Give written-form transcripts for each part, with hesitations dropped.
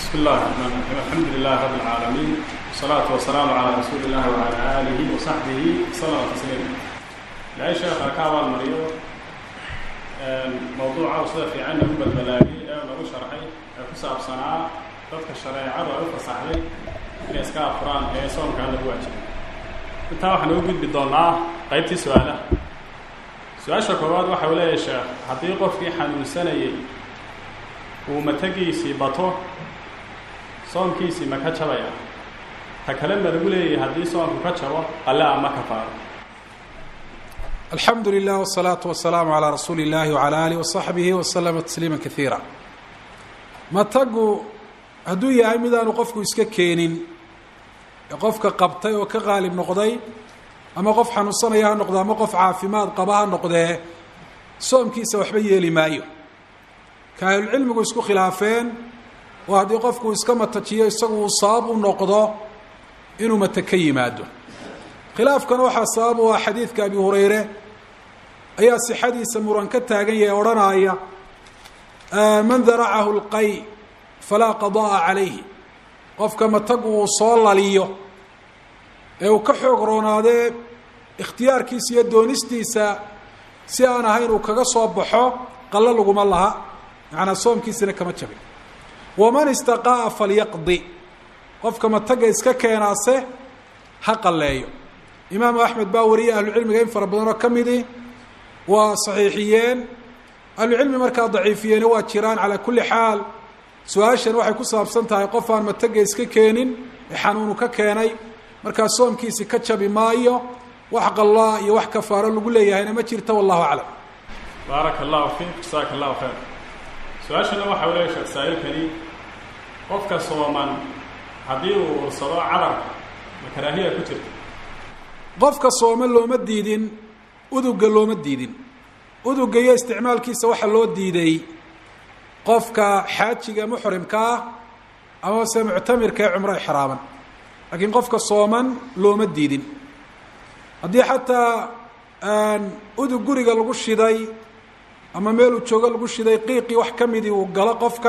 بسم الله الرحمن الرحيم الحمد لله رب العالمين والصلاة والسلام على رسول الله وعلى آله وصحبه صلى الله عليه وسلم. لا شيخ كعب المريض موضوع وصل في عنه بالبلاغي لو شرحي كسب صنعاء ضبط الشريعة وعرف صحيح الإسكاء فران صوم كان له وجه. أنت واحد نوجد بالضلع قيبتي سؤاله سؤال شكواد وحوله يا شيخ حقيقة في حنون سنة ومتجيسي بطه صوم كيسي ما كتشبيا تكلم بقولي هذه صوم كتشبه الله ما كفار. الحمد لله والصلاة والسلام على رسول الله وعلى آله وصحبه وسلم تسليما كثيرا. ما تجو هدو يا ميدان وقفكوا إسككينين قفك قبطي وكغالب نقضي أما قف حنصنا يا نقضي أما قف عافمات قبها نقضي صوم كيسي وحبيه لمايو كان العلم يسكو خلافين وهذا قفكو اسكما تجيه اسagoo sabab u noqdo inuu matakayimaado khilaafkan waxa sabab waa xadiidka Abi Hurayra ayaa sixadiisa muran ka taagan yahay oranaya man dara'ahu alqay fala qadaa alayhi qofka matagu soo laliyo ee uu ka xoog roonaade ikhtiyaarkiisa iyo doonistiisa si aan ahayn uu kaga soo baxo qalla laguma laha macna soomkiisina kama jabin ومن استقاء فليقضي قف كما تجا اسكا كيناسه حق الله امام احمد باوري اهل العلم جايين فربنا كميدي وصحيحيين اهل العلم marka ضعيفين waa jiraan على كل حال su'aashan waxay ku saabsan tahay qof aan mataga iska keenin xanuun ka keenay marka soomkiisa ka jabi maayo wax qalla iyo wax kafaaro lagu leeyahay ma jirto wallahu a'lam. barakallahu fiik jazakallahu khair. su'aashana waxa weeye sheekh saayilkani qofka sooman hadii uu soo carabka karaahiya ku jirto qofka sooman looma diidin uduga looma diidin uduga iyo isticmaalkiisa waxa loo diiday qofka xaajiga muhrimka ama se mu'tamirka umra ihraaman laakiin qofka sooman looma diidin hadii xataa udug guriga lagu shiday ama meel uu joogo lagu shiday qiiqi wax kamidi uu galo qofka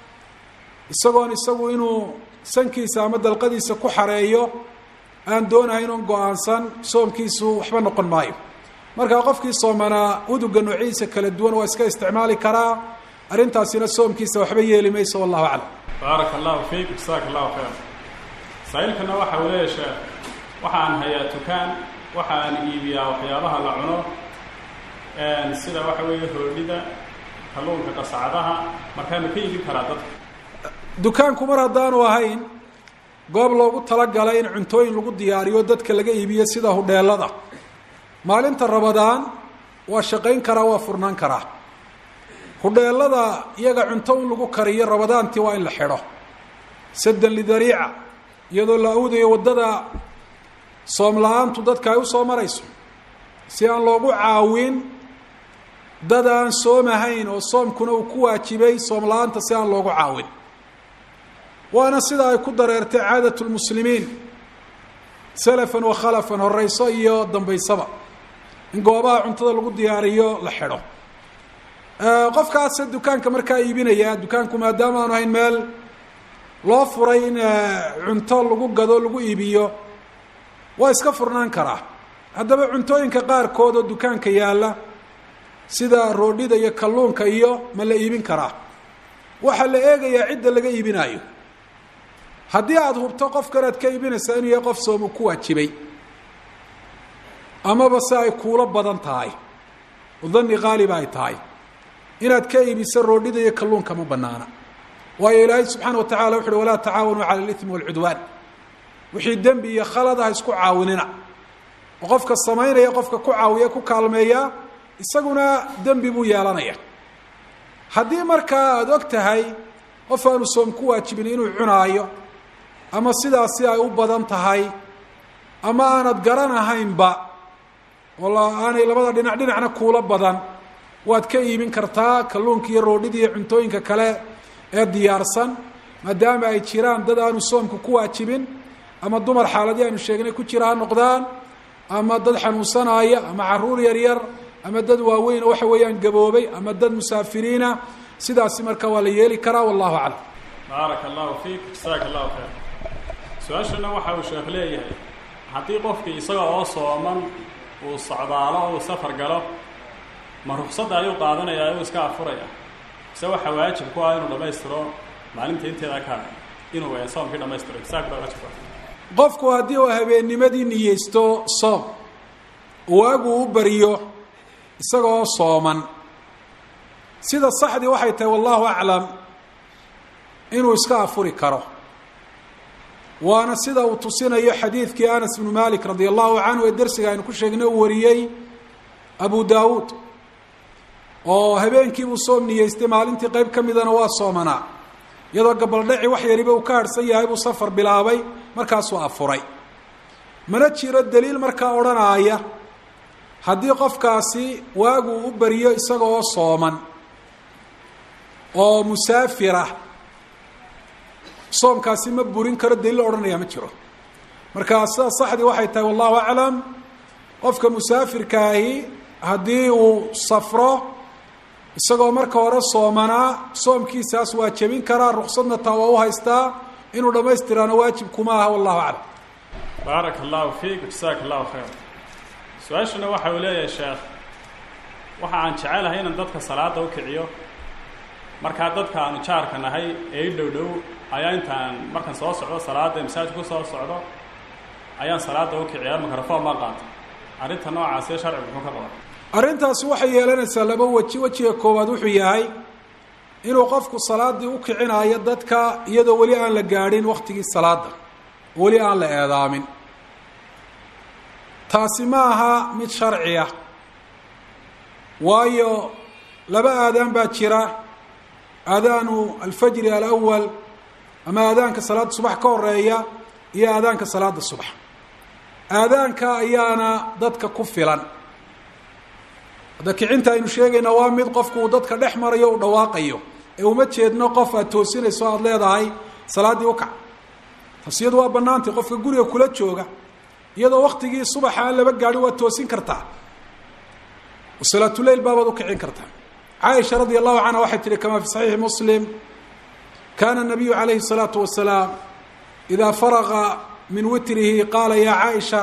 isagu inuu sankiisa ama dalqadiisa ku xareeyo aan doonayn inuu go'aansan soomkiisu waxba noqon maayo marka qofkii soomana uduga nuuciisa kala duwan waa iska isticmaali karaa arintaasina soomkiisa waxba yeelimayso wallahu a'lam. barakallahu fiik jazakallahu khair. saa'ilkana waxa uu leeyahay waxaan hayaa tukaan waxaan iibiyaa waxyaabaha la cuno sida waxa weeye roodida kalluunka qasacadaha marka ma ka iibin karaa dadka dukaanku mar hadaan ahayn goob loogu talagalay in cuntooyin lagu diyaariyo dadka laga iibiyo sida hudheelada maalinta Ramadaan waa shaqeyn karaa waa furnaan karaa hudheelada iyaga cunto lagu kariyo Ramadaantii waa in la xiro sadan lidariica iyadoo la awdayo wadada soom la'aantu dadka ay u soo marayso si aan loogu caawin dad aan soomahayn oo soomkuna uu ku waajibay soom la'aanta si aan loogu caawin waana sida ay ku dareertay caadatul muslimiin salafan wa khalafan horeyso iyo dambaysaba in goobaha cuntada lagu diyaariyo la xidho qofkaas dukaanka markaa iibinaya dukaanku maadaama aanu ahayn meel loo furay in cunto lagu gado lagu iibiyo waa iska furnaan karaa haddaba cuntooyinka qaarkood oo dukaanka yaala sida roodhida iyo kalluunka iyo ma la iibin karaa waxa la eegayaa cidda laga iibinayo haddii aad hubto qofkan aad ka iibinaysaa inuu yahay qof soomo ku waajibay amaba se ay kuula badan tahay wadani qaaliba ay tahay inaad ka iibiso roodhida iyo kalluunka ma banaana waayo ilaahay subxaana wa tacaala wuxuuhi walaa tacaawanu cala alithmi waalcudwaan wixii dembi iyo khalad ah isku caawinina oo qofka samaynaya qofka ku caawiya ku kaalmeeya isaguna dembi buu yeelanaya haddii markaa aad og tahay qof aanu soom ku waajibin inuu cunaayo ama sidaasi ay u badan tahay ama aanad garanahaynba walla aanay labada dhinacna kuula badan waad ka iibin kartaa kalluunka iyo roodhida iyo cuntooyinka kale ee diyaarsan maadaama ay jiraan dad aanu soomku ku waajibin ama dumar xaaladii aanu sheegnay ku jira ha noqdaan ama dad xanuunsanaya ama caruur yaryar ama dad waaweyn waxa weeyaan gaboobay ama dad musaafiriina sidaasi marka waa la yeeli karaa wallahu a'lam. baaraka allahu fiik, jasaaka allahu khayr. su-aashana waxa uu sheekh leeyahay haddii qofkii isaga oo sooman uu socdaalo oo uu safar galo ma ruqsadda ayuu qaadanayaa ayuu iska afuraya mise waxa waajib ku ah inuu dhammaystiro maalinta inteeda ka inuu soomkii dhammaystiro isaga baa waajib qofku haddii uu habeennimadii niyeysto soom waagu u bariyo isagoo sooman sida saxdii waxay tahay wallahu aclam inuu iska afuri karo waana sida uu tusinayo xadiidkii Anas ibn Malik radi allahu canhu ee dersiga aynu ku sheegnay uu wariyey Abu Daawud oo habeenkii buu soom niyeystay maalintii qayb ka midana waa soomanaa iyadoo gabaldhaci wax yariba uu ka harsan yahay buu safar bilaabay markaasuu afuray mana jiro daliil markaa odhanaya haddii qofkaasi waagu u bariyo isagoo sooman oo musaafirah soomkaasi ma burin karo daliil odhanaya ma jiro markaa sida saxdii waxay tahay wallahu aclam qofka musaafirkaahi haddii uu safro isagoo marka hore soomanaa soomkiisaas waa jebin karaa ruqsadna taa waa u haystaa inuu dhammaystiraana waajib kuma aha wallahu aclam baaraka allahu fiik, jasaaka allahu khayr. su-aashana waxa uu leeyahay sheekh waxa aan jecelahay inaan dadka salaada u kiciyo markaa dadka aanu jaarka nahay ee i dhow ayaa intaan markaan soo socdo salaada masaajidka ku soo socdo ayaan salaada u kiciyaa mikrafoon ma qaato arrinta noocaas ee sharcigu muxuu ka qabaa arrintaasi waxay yeelanaysaa laba weji wejiga koowaad wuxuu yahay inuu qofku salaadii u kicinayo dadka iyadoo weli aan la gaadhin waktigii salaada weli aan la eedaamin taasi ma aha mid sharci ah waayo laba aadaan baa jira aadaanu alfajri alawal ama aadaanka salaada subax ka horeeya iyo aadaanka salaada subax aadaanka ayaana dadka ku filan hadda kicinta aynu sheegayna waa mid qofku uu dadka dhex marayo u dhawaaqayo ee uma jeedno qof aad toosinayso aada leedahay salaaddii u kac taas iyadu waa bannaantay qofka guriga kula jooga iyadoo waktigii subaxa aan laba gaadhin waad toosin kartaa salaatuleyl baabaad u kicin kartaa caaisha radia allahu canha waxay tihi kama fi saxiixi muslim kana الnabiyu calayhi الsalaatu wasalaam idaa faraqa min witrihi qaala ya caaisha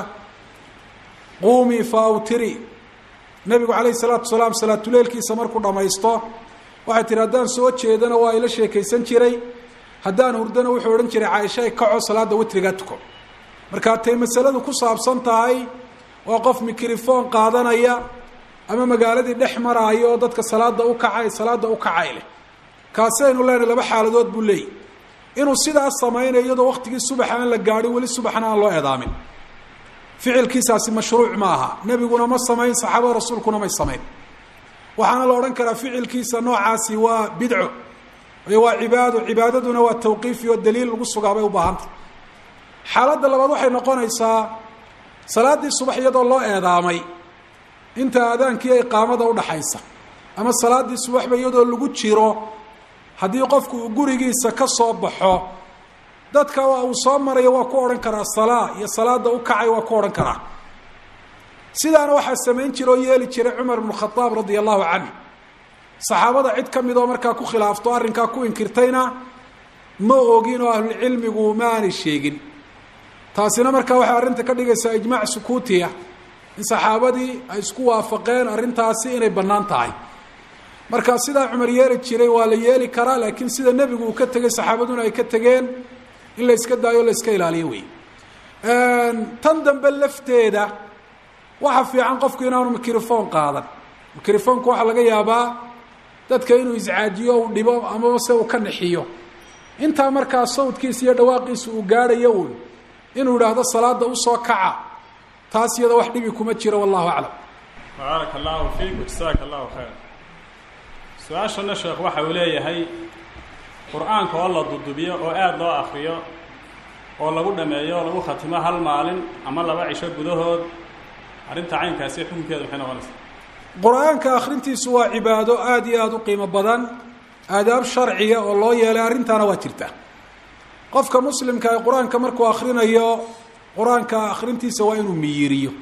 qumii faawtiri nabigu calayhi الsalaatu wasalaam salaatuleylkiisa markuu dhamaysto waxay tihi haddaan soo jeedana waa ila sheekaysan jiray haddaan hurdana wuxuu odhan jiray caaisha ay kaco salaada witrigaa tuko markaa tay masaladu ku saabsan tahay waa qof mikrofon qaadanaya ama magaaladii dhex maraayo oo dadka salaada u kacay salaada u kacay leh kaasi aynu leenahay laba xaaladood buu leeyahy inuu sidaas samaynayo iyadoo waktigii subaxa aan la gaadhin weli subaxna aan loo eedaamin ficilkiisaasi mashruuc ma aha nebiguna ma samayn saxaabada rasuulkuna may samayn waxaana la odhan karaa ficilkiisa noocaasi waa bidco iyo waa cibaado cibaadaduna waa tawqiifi oo daliil lagu sugaa bay u baahantay xaaladda labaad waxay noqonaysaa salaaddii subax iyadoo loo eedaamay inta aadaankii iqaamada udhaxaysa ama salaaddii subaxba iyadoo lagu jiro haddii qofku uu gurigiisa ka soo baxo dadka uu soo marayo waa ku odhan karaa salaa iyo salaada u kacay waa ku odhan karaa sidaana waxaa samayn jira oo yeeli jiray cumar ibnu khadaab radia allahu canhu saxaabada cid ka mid oo markaa ku khilaafto arrinkaa ku inkirtayna ma ogin oo ahlulcilmigu ma aanay sheegin taasina markaa waxay arrinta ka dhigaysaa ijmaac sukuutiya in saxaabadii ay isku waafaqeen arrintaasi inay bannaan tahay marka sidaa cumar yeeli jiray waa la yeeli karaa laakiin sida nebigu uu ka tegey saxaabaduna ay ka tegeen in la iska daayo o la iska ilaaliyo wey tan dambe lafteeda waxa fiican qofku inaanu mikrofon qaadan mikrofonku waxaa laga yaabaa dadka inuu iscaajiyo u dhibo amaba se uu ka nixiyo intaa markaa sawdkiisa iyo dhawaaqiisa uu gaadhayo uun inuu idhaahdo salaada usoo kaca taas iyada wax dhibi kuma jiro wallahu aclam baaraka allahu fiik, jasaaka allahu khayr. su-aashana sheekh waxa uu leeyahay qur-aanka oo la dudubiyo oo aada loo akriyo oo lagu dhameeyo oo lagu khatimo hal maalin ama 2 cisho gudahood arrinta caynkaasi xukunkeedu maxay noqonaysaa qur-aanka akhrintiisu waa cibaado aada iyo aada u qiimo badan aadaab sharciya oo loo yeelay arrintaana waa jirta qofka muslimka ee qur-aanka markuu akhrinayo qur-aanka akhrintiisa waa inuu miyiriyo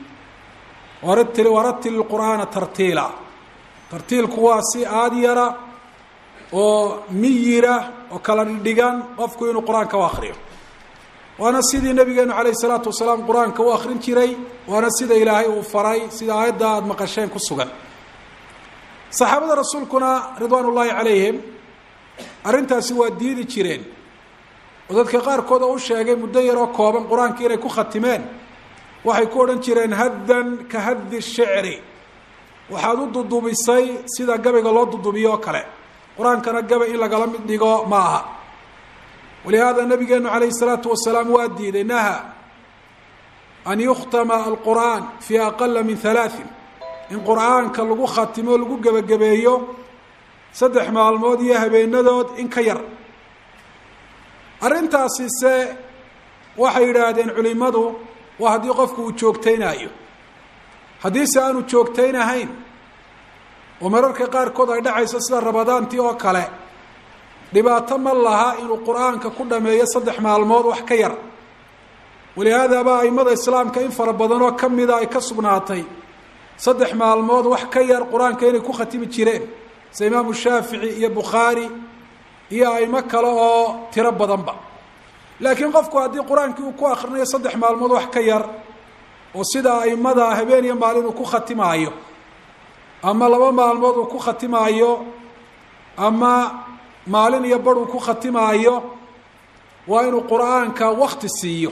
waratil qur'aana tartiila tartiilku waa si aada yara oo miyira oo kala dhigan qofku inuu qur-aanka u akriyo. waana sidii nabigeenu calayh isalaatu wasalaam qur-aanka u akrin jiray, waana sida ilaahay uu faray, sida aayadda aada maqasheen ku sugan. saxaabada rasuulkuna ridwaan ullaahi calayhim arrintaasi waa diidi jireen, oo dadka qaarkood oo u sheegay muddo yaroo kooban qur-aanka inay ku khatimeen waxay ku odhan jireen haddan ka haddi shicri, waxaad u dudubisay sida gabayga loo dudubiyo oo kale, qur-aankana gabay in lagala mid dhigo ma aha. walihaada nabigeenu calayhi salaatu wasalaam waa diiday, naha an yukhtama alqur'aan fii aqala min halaaثin, in qur-aanka lagu khatimo lagu gebagabeeyo 3 maalmood iyo habeenadood in ka yar. arrintaasi se waxay yidhaahdeen culimadu waa haddii qofku uu joogtaynayo. haddiise aanu joogtaynahayn oo mararka qaarkood ay dhacayso sida ramadaantii oo kale, dhibaato ma laha inuu qur-aanka ku dhameeyo 3 maalmood wax ka yar. walihaadaba aimada islaamka in fara badan oo kamida ay ka sugnaatay 3 maalmood wax ka yar qur-aanka inay ku khatimi jireen, sida imaamu shaafici iyo bukhaari iyo aimo kale oo tiro badanba. laakiin qofku haddii qur-aankii uu ku akrinayo 3 maalmood wax ka yar, oo sida aimada habeen iyo maalin uu ku khatimaayo, ama 2 maalmood uu ku khatimaayo, ama maalin iyo bar uu ku khatimaayo, waa inuu qur-aanka wakti siiyo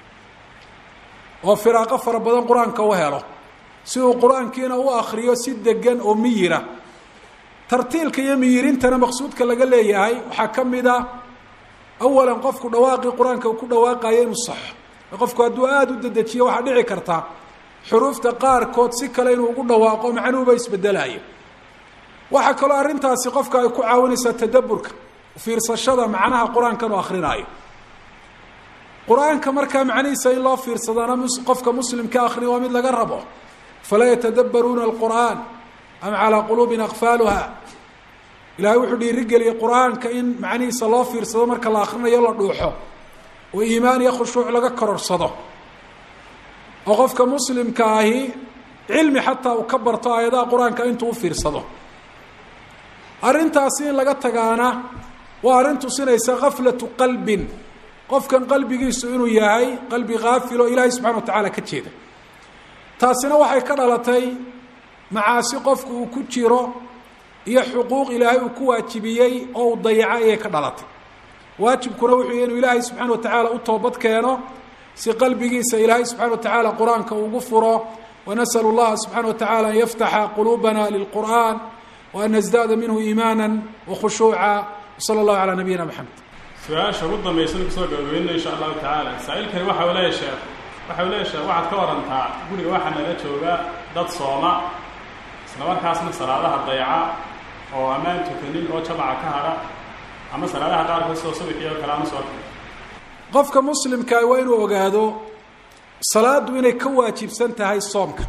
oo firaaqo fara badan qur-aanka u helo, si uu qur-aankiina u akriyo si degan oo miyira. tartiilka iyo miyirintana maqsuudka laga leeyahay waxaa ka mid a awalan qofku dhawaaqii qur-aanka uu ku dhawaaqayo inuu saxo. qofku hadduu aada u dedejiyo waxaa dhici karta xuruufta qaarkood si kale inuu ugu dhawaaqo macnuhuba isbedelayo. waxaa kaloo arrintaasi qofka ay ku caawinaysaa tadaburka, fiirsashada macnaha qur-aankan uu akrinaayo. qur-aanka markaa macnihiisa in loo fiirsadana qofka muslimka akriya waa mid laga rabo. falaa yatadabbaruuna alqur'aan am calaa quluubin aqfaaluha. ilahay wuxuu dhiirigeliyey qur-aanka in macnihiisa loo fiirsado marka la akrinayo la dhuuxo, oo iimaan iyo khushuuc laga kororsado, oo qofka muslimka ahi cilmi xataa uu ka barto aayadaha qur-aanka intuu u fiirsado. arrintaasi in laga tagaana waa arrin tusinaysa gaflatu qalbin, qofkan qalbigiisu inuu yahay qalbi kaafil oo ilaahay subxana wa tacaala ka jeeda. taasina waxay ka dhalatay macaasi qofku uu ku jiro iyo xuquuq ilaahay uu ku waajibiyey oo uu dayaco ayay ka dhalatay. waajibkuna wuxuu yahay inuu ilaahay subxana wa tacaala u toobad keeno si qalbigiisa ilaahay subxana wa tacaala qur-aanka ugu furo. wanasأl اllaha subxana wa taعala an yaftaxa quluubana lilqur'an وأn نزdاada minhu iimaana وkhushuuca. وslى الlahu عalى nabiyina mxamed. su-aasha ugu dambaysan kusoo gabagabeynaya insha allahu tacaala. saa-ilkani waxa uu leeyahay sheekh waxaad ka warantaa guriga waxaa naga jooga dad sooma, isla markaasna salaadaha dayaca oo ammaan tukanin oo jamaca ka hara, ama salaadaha qaarkood soo subixii oo kale ama soo kale. qofka muslimkaa waa inuu ogaado salaadu inay ka waajibsan tahay soomka.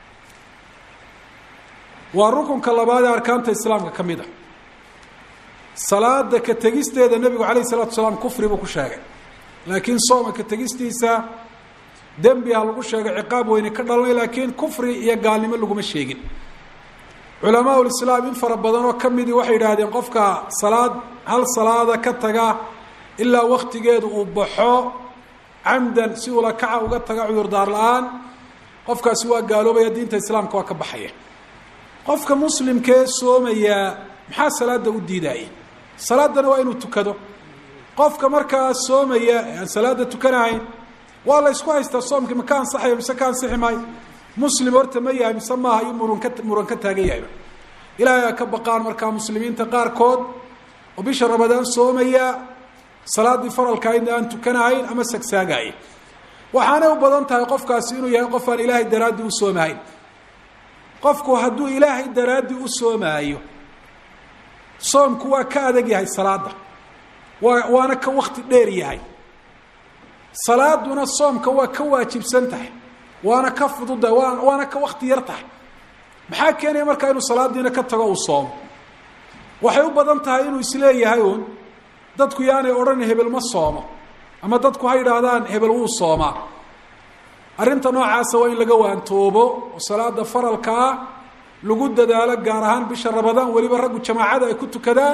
waa rukunka labaad ee arkaanta islaamka ka mid a. salaada ka tegisteeda nebigu calayh isalatu wasalaam kufri buu ku sheegay, laakiin sooma ka tegistiisa dembi ha lagu sheegay, ciqaab weyne ka dhalanay, laakiin kufri iyo gaalnimo laguma sheegin. culamaa ulislaam in fara badan oo ka midii waxay yidhaahdeen qofka hal salaada ka taga ilaa waktigeedu uu baxo camdan si ula kaca uga taga cudurdaar la-aan, qofkaasi waa gaaloobaya, diinta islaamka waa ka baxaya. qofka muslimkee soomayaa maxaa salaada u diidaya? salaadana waa inuu tukado. qofka markaa soomaya aan salaada tukanahayn waa la ysku haystaa soomkii ma ka ansaxayo mise ka ansixi maayo. muslim horta ma yahay mise maaha iyo muran ka taagan yahayba. ilaahay aa ka baqaan markaa muslimiinta qaarkood oo bisha ramadaan soomaya salaadii faralkaayna aan tukanahayn ama sagsaagaaya. waxaanay u badan tahay qofkaasi inuu yahay qof aan ilaahay daraaddii u soomahayn. qofku hadduu ilaahay daraaddii u soomaayo, soomku waa ka adag yahay salaada, waana ka wakti dheer yahay. salaaduna soomka waa ka waajibsan tahay, waana ka fududahay, waana ka wakti yar tahay. maxaa keenaya markaa inuu salaadiina ka tago uu soomo? waxay u badan tahay inuu isleeyahay uun dadku yaanay odhan hebel ma soomo, ama dadku ha yidhaahdaan hebel wuu soomaa. arrinta noocaasa waa in laga waantoobo oo salaada faralka ah lagu dadaalo, gaar ahaan bisha ramadaan weliba raggu jamaacada ay ku tukadaan,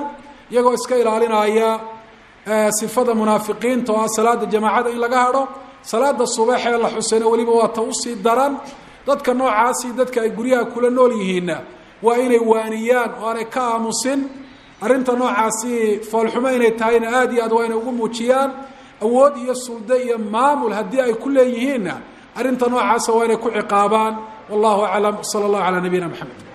iyagoo iska ilaalinaya sifada munaafiqiinta oo ah salaada jamaacada in laga hadho salaada subax ee la xusayna weliba waa ta usii daran dadka noocaasi dadka ay guryaha kula nool yihiinna waa inay waaniyaan oo aanay ka aamusin arrinta noocaasi foolxumo inay tahayna aad iyo aad waa inay ugu muujiyaan awood iyo suldo iyo maamul haddii ay ku leeyihiinna arrinta noocaasa waa inay ku ciqaabaan wallahu aclam sala allahu calaa nabiyina maxamed